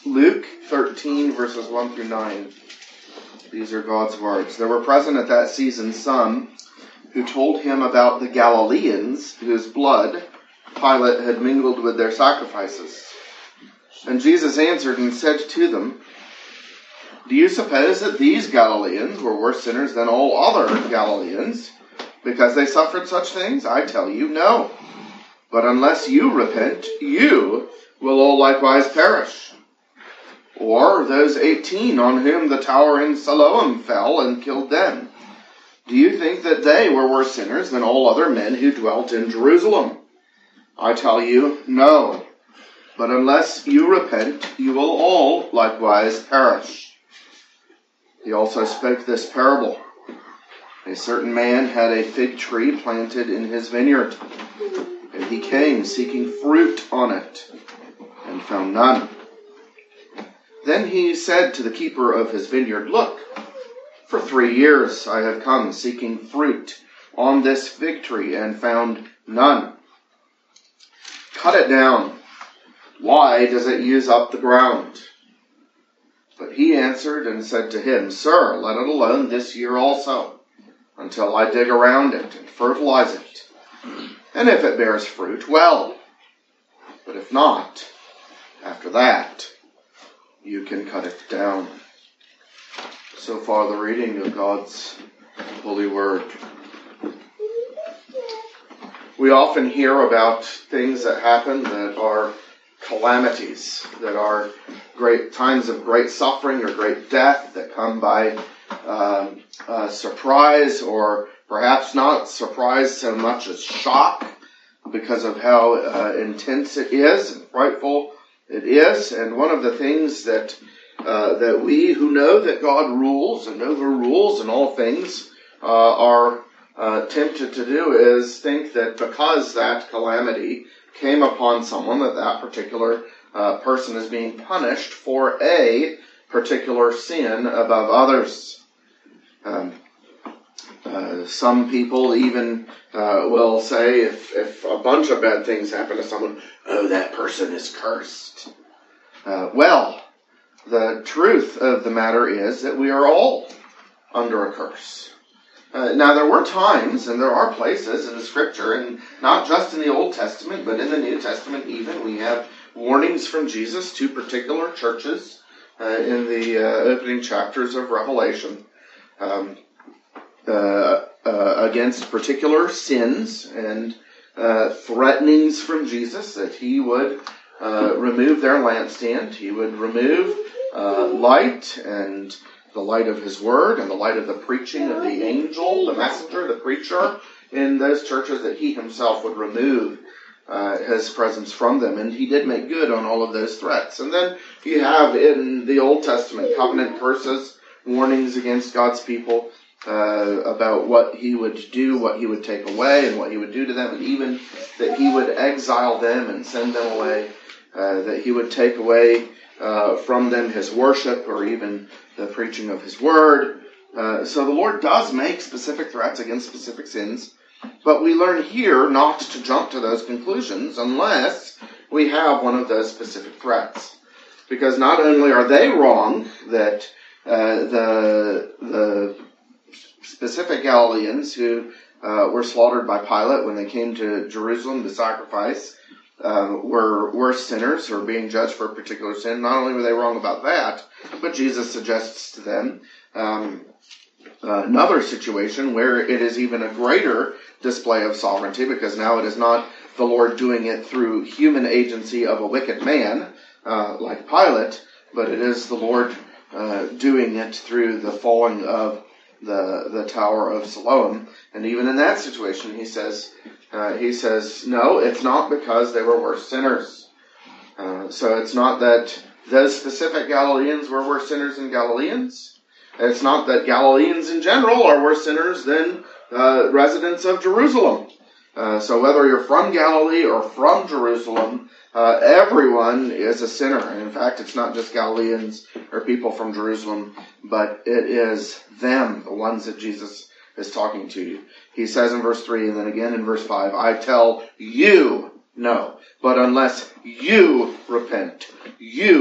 Luke 13, verses 1 through 9. These are God's words. There were present at that season some who told him about the Galileans whose blood Pilate had mingled with their sacrifices. And Jesus answered and said to them, "Do you suppose that these Galileans were worse sinners than all other Galileans, because they suffered such things? I tell you, no. But unless you repent, you will all likewise perish. Or those 18 on whom the tower in Siloam fell and killed them. Do you think that they were worse sinners than all other men who dwelt in Jerusalem? I tell you, no. But unless you repent, you will all likewise perish." He also spoke this parable. A certain man had a fig tree planted in his vineyard, and he came seeking fruit on it, and found none. Then he said to the keeper of his vineyard, "Look, for 3 years I have come seeking fruit on this fig tree, and found none. Cut it down. Why does it use up the ground?" But he answered and said to him, "Sir, let it alone this year also, until I dig around it and fertilize it. And if it bears fruit, well. But if not, after that, you can cut it down." So far, the reading of God's holy word. We often hear about things that happen that are calamities, that are great times of great suffering or great death that come by surprise, or perhaps not surprise so much as shock, because of how intense it is and frightful it is. And one of the things that we who know that God rules and overrules in all things are tempted to do is think that because that calamity came upon someone, that particular person is being punished for a particular sin above others. Some people even will say, if a bunch of bad things happen to someone, "Oh, that person is cursed." Well, the truth of the matter is that we are all under a curse. Now, there were times, and there are places in the Scripture, and not just in the Old Testament, but in the New Testament even, we have warnings from Jesus to particular churches in the opening chapters of Revelation against particular sins, and threatenings from Jesus that he would remove their lampstand. He would remove light, and the light of his word, and the light of the preaching of the angel, the messenger, the preacher, in those churches, that he himself would remove his presence from them. And he did make good on all of those threats. And then you have in the Old Testament covenant curses, warnings against God's people about what he would do, what he would take away, and what he would do to them, and even that he would exile them and send them away, that he would take away from them his worship, or even the preaching of his word. So the Lord does make specific threats against specific sins, but we learn here not to jump to those conclusions unless we have one of those specific threats. Because not only are they wrong that the specific Galileans who were slaughtered by Pilate when they came to Jerusalem to sacrifice were worse sinners, or being judged for a particular sin. Not only were they wrong about that, but Jesus suggests to them another situation where it is even a greater display of sovereignty, because now it is not the Lord doing it through human agency of a wicked man like Pilate, but it is the Lord doing it through the falling of the Tower of Siloam. And even in that situation, he says, no, it's not because they were worse sinners. So it's not that those specific Galileans were worse sinners than Galileans. It's not that Galileans in general are worse sinners than residents of Jerusalem. So whether you're from Galilee or from Jerusalem, everyone is a sinner. And in fact, it's not just Galileans or people from Jerusalem, but it is them, the ones that Jesus is talking to. He says in verse 3 and then again in verse 5, I tell you, no, but unless you repent, you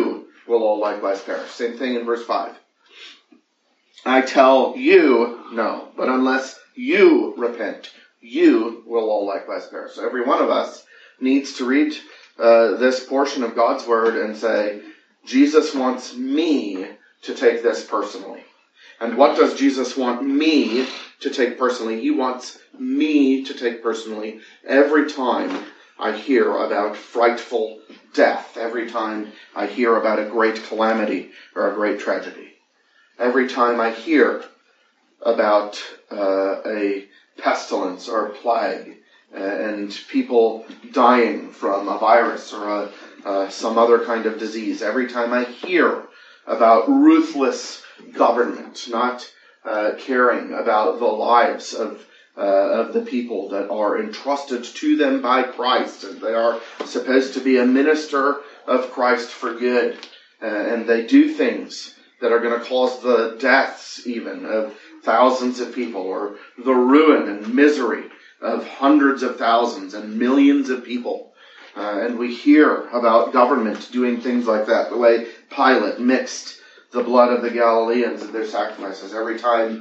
will all likewise perish. Same thing in verse 5. I tell you, no, but unless you repent, you will all likewise perish. So every one of us needs to read this portion of God's word and say, Jesus wants me to take this personally. And what does Jesus want me to take personally? He wants me to take personally every time I hear about frightful death, every time I hear about a great calamity or a great tragedy, every time I hear about a pestilence or a plague and people dying from a virus or some other kind of disease, every time I hear about ruthless government not caring about the lives of the people that are entrusted to them by Christ, and they are supposed to be a minister of Christ for good, and they do things that are going to cause the deaths even of thousands of people, or the ruin and misery of hundreds of thousands and millions of people. And we hear about government doing things like that, the way Pilate mixed the blood of the Galileans in their sacrifices. Every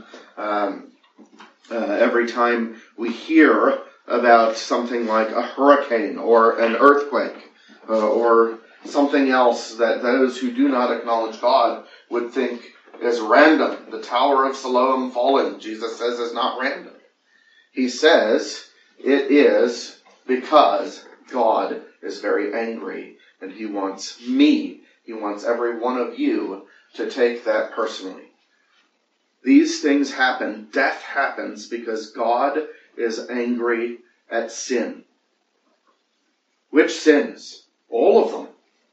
time we hear about something like a hurricane or an earthquake or something else that those who do not acknowledge God would think is random. The Tower of Siloam falling, Jesus says, is not random. He says it is because God is very angry, and he wants me, he wants every one of you to take that personally. These things happen, death happens because God is angry at sin. Which sins? All of them.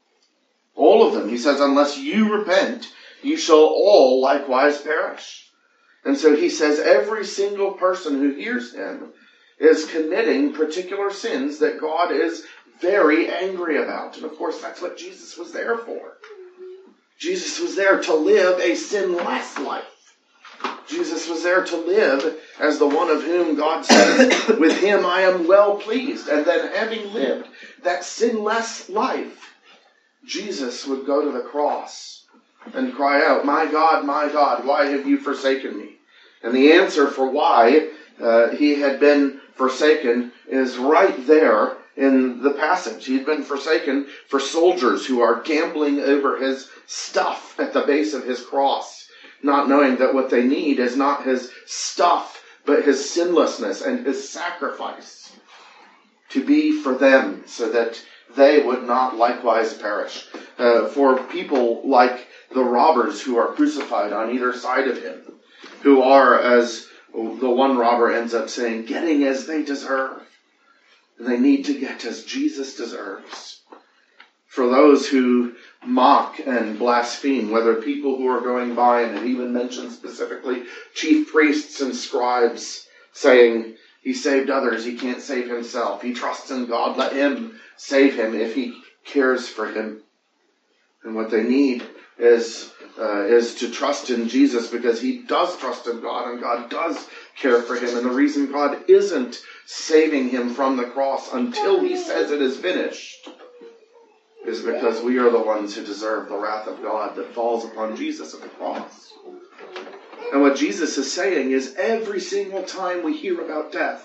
All of them. He says, unless you repent, you shall all likewise perish. And so he says every single person who hears him is committing particular sins that God is very angry about. And of course, that's what Jesus was there for. Jesus was there to live a sinless life. Jesus was there to live as the one of whom God said, with him I am well pleased. And then having lived that sinless life, Jesus would go to the cross and cry out, my God, why have you forsaken me? And the answer for why he had been forsaken is right there in the passage. He'd been forsaken for soldiers who are gambling over his stuff at the base of his cross, not knowing that what they need is not his stuff, but his sinlessness and his sacrifice to be for them so that they would not likewise perish. For people like the robbers who are crucified on either side of him, who are, as the one robber ends up saying, getting as they deserve. They need to get as Jesus deserves. For those who mock and blaspheme, whether people who are going by, and it even mentions specifically chief priests and scribes, saying, he saved others, he can't save himself. He trusts in God, let him save him if he cares for him. And what they need is to trust in Jesus, because he does trust in God and God does care for him. And the reason God isn't saving him from the cross until he says it is finished is because we are the ones who deserve the wrath of God that falls upon Jesus at the cross. And what Jesus is saying is every single time we hear about death,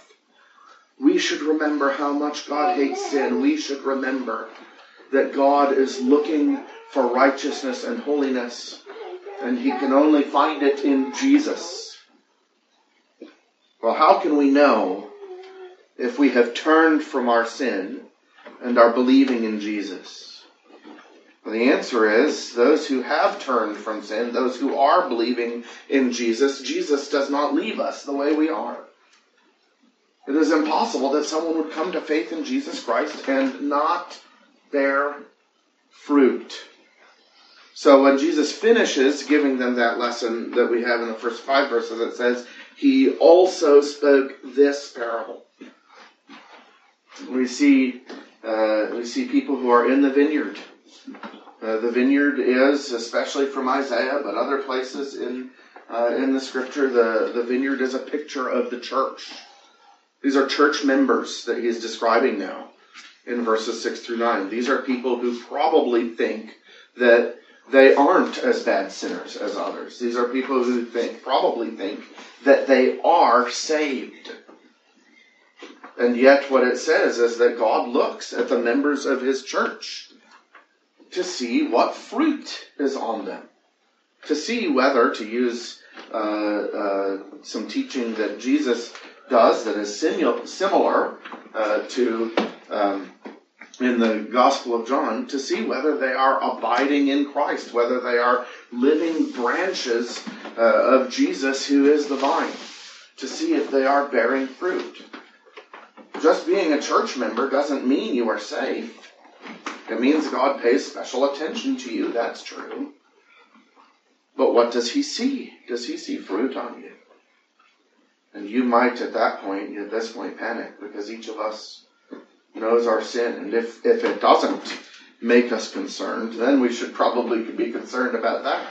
we should remember how much God hates sin. We should remember that God is looking for righteousness and holiness, and he can only find it in Jesus. Well, how can we know if we have turned from our sin and are believing in Jesus? Well, the answer is those who have turned from sin, those who are believing in Jesus, Jesus does not leave us the way we are. It is impossible that someone would come to faith in Jesus Christ and not bear fruit. So when Jesus finishes giving them that lesson that we have in the first 5 verses, it says, he also spoke this parable. We see people who are in the vineyard. The vineyard is, especially from Isaiah, but other places in the scripture, the vineyard is a picture of the church. These are church members that he's describing now in verses 6 through 9. These are people who probably think that they aren't as bad sinners as others. These are people who probably think that they are saved. And yet what it says is that God looks at the members of his church to see what fruit is on them. To see whether, to use some teaching that Jesus does that is similar to in the Gospel of John, to see whether they are abiding in Christ, whether they are living branches of Jesus who is the vine, to see if they are bearing fruit. Just being a church member doesn't mean you are saved. It means God pays special attention to you, that's true. But what does he see? Does he see fruit on you? And you might at this point panic, because each of us knows our sin. And if it doesn't make us concerned, then we should probably be concerned about that.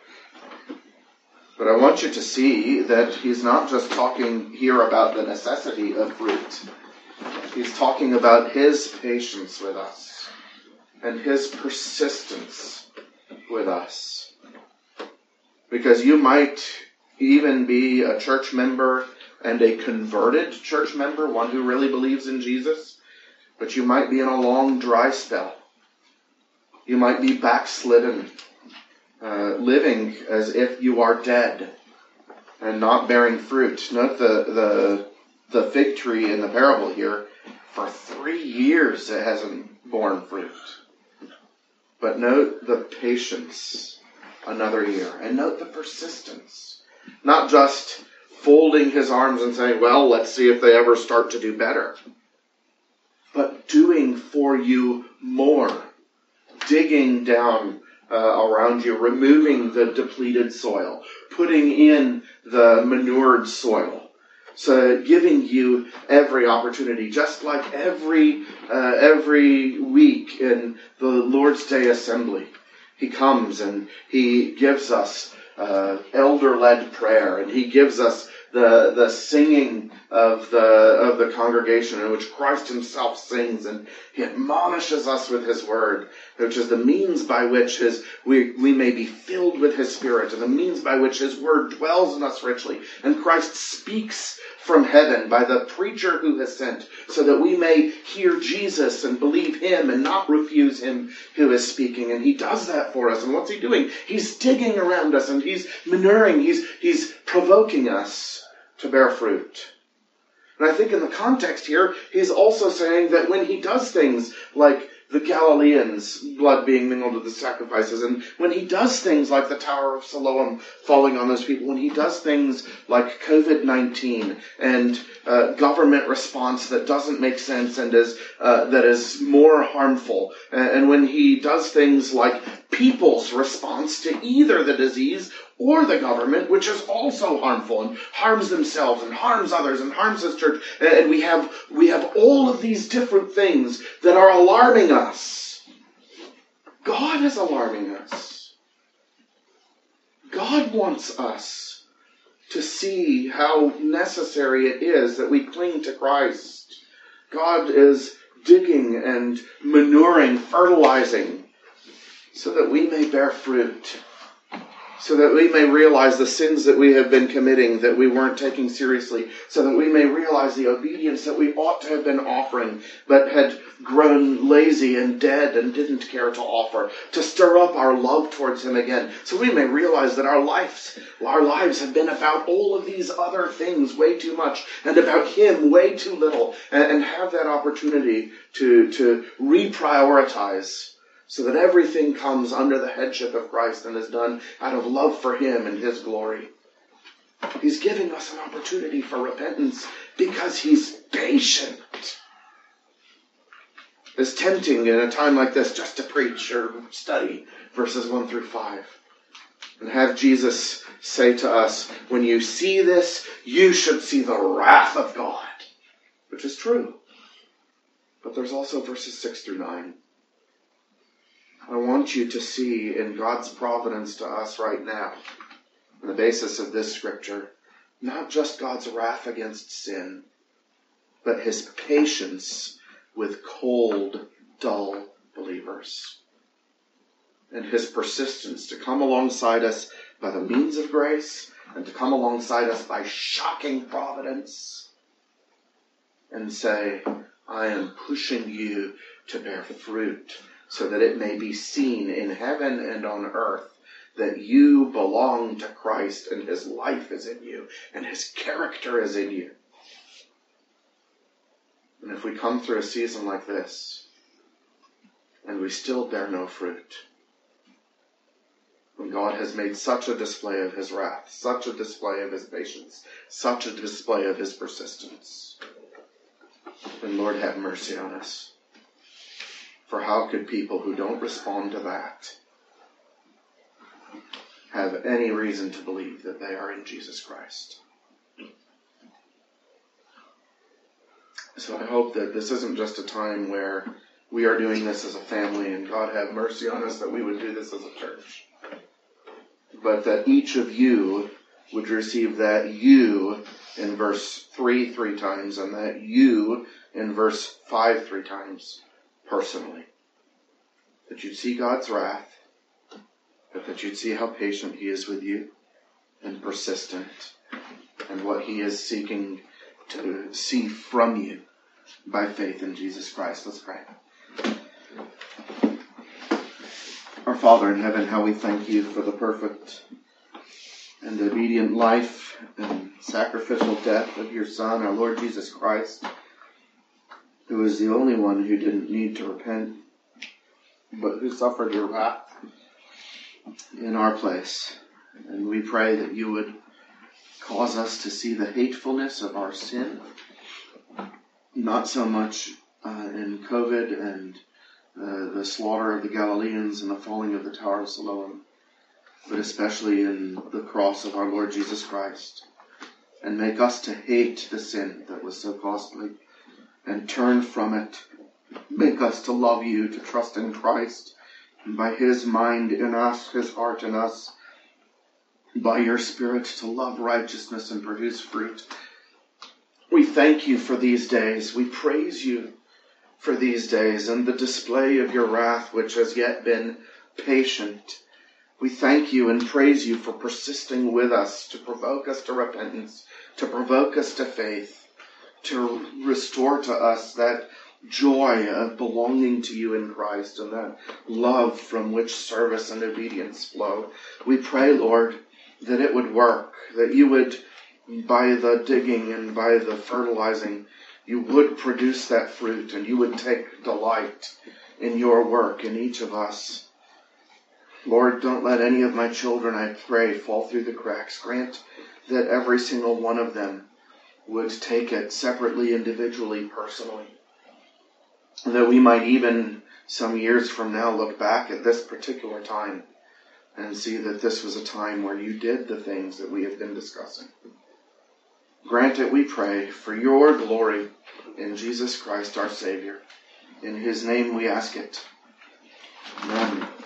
But I want you to see that he's not just talking here about the necessity of fruit. He's talking about his patience with us and his persistence with us. Because you might even be a church member and a converted church member, one who really believes in Jesus, but you might be in a long dry spell. You might be backslidden, living as if you are dead and not bearing fruit. Note the fig tree in the parable here. For 3 years it hasn't borne fruit. But note the patience, another year. And note the persistence. Not just folding his arms and saying, well, let's see if they ever start to do better. But doing for you more. Digging down around you, removing the depleted soil, putting in the manured soil. So giving you every opportunity, just like every week in the Lord's Day assembly, he comes and he gives us elder-led prayer, and he gives us the singing of the congregation in which Christ himself sings, and he admonishes us with his word, which is the means by which we may be filled with his Spirit, and the means by which his word dwells in us richly. And Christ speaks from heaven by the preacher who has sent, so that we may hear Jesus and believe him and not refuse him who is speaking. And he does that for us. And what's he doing? He's digging around us, and he's manuring, he's provoking us to bear fruit. And I think in the context here, he's also saying that when he does things like the Galileans' blood being mingled with the sacrifices, and when he does things like the Tower of Siloam falling on those people, when he does things like COVID-19 and government response that doesn't make sense and that is more harmful, and when he does things like people's response to either the disease or the government, which is also harmful and harms themselves and harms others and harms his church. And we have all of these different things that are alarming us. God is alarming us. God wants us to see how necessary it is that we cling to Christ. God is digging and manuring, fertilizing, so that we may bear fruit. So that we may realize the sins that we have been committing that we weren't taking seriously. So that we may realize the obedience that we ought to have been offering, but had grown lazy and dead and didn't care to offer. To stir up our love towards him again. So we may realize that our lives have been about all of these other things way too much, and about him way too little. And have that opportunity to reprioritize, so that everything comes under the headship of Christ and is done out of love for him and his glory. He's giving us an opportunity for repentance because he's patient. It's tempting in a time like this just to preach or study verses 1 through 5. And have Jesus say to us, when you see this, you should see the wrath of God. Which is true. But there's also verses 6 through 9. I want you to see in God's providence to us right now, on the basis of this scripture, not just God's wrath against sin, but his patience with cold, dull believers. and his persistence to come alongside us by the means of grace and to come alongside us by shocking providence and say, I am pushing you to bear fruit so that it may be seen in heaven and on earth that you belong to Christ and his life is in you and his character is in you. And if we come through a season like this and we still bear no fruit, when God has made such a display of his wrath, such a display of his patience, such a display of his persistence, then Lord, have mercy on us. For how could people who don't respond to that have any reason to believe that they are in Jesus Christ? So I hope that this isn't just a time where we are doing this as a family, and God have mercy on us that we would do this as a church. But that each of you would receive that you in verse 3 3 times, and that you in verse 5 3 times personally. That you'd see God's wrath, but that you'd see how patient he is with you and persistent, and what he is seeking to see from you by faith in Jesus Christ. Let's pray. Our Father in heaven, how we thank you for the perfect and obedient life and sacrificial death of your Son, our Lord Jesus Christ, who is the only one who didn't need to repent, but who suffered your wrath in our place. And we pray that you would cause us to see the hatefulness of our sin, not so much in COVID and the slaughter of the Galileans and the falling of the Tower of Siloam, but especially in the cross of our Lord Jesus Christ, and make us to hate the sin that was so costly and turn from it. Make us to love you, to trust in Christ, and by his mind in us, his heart in us, by your Spirit to love righteousness and produce fruit. We thank you for these days. We praise you for these days and the display of your wrath, which has yet been patient. We thank you and praise you for persisting with us, to provoke us to repentance, to provoke us to faith, to restore to us that joy of belonging to you in Christ and that love from which service and obedience flow. We pray, Lord, that it would work, that you would, by the digging and by the fertilizing, you would produce that fruit and you would take delight in your work in each of us. Lord, don't let any of my children, I pray, fall through the cracks. Grant that every single one of them would take it separately, individually, personally. And that we might even, some years from now, look back at this particular time and see that this was a time where you did the things that we have been discussing. Grant it, we pray, for your glory in Jesus Christ our Savior. In his name we ask it. Amen.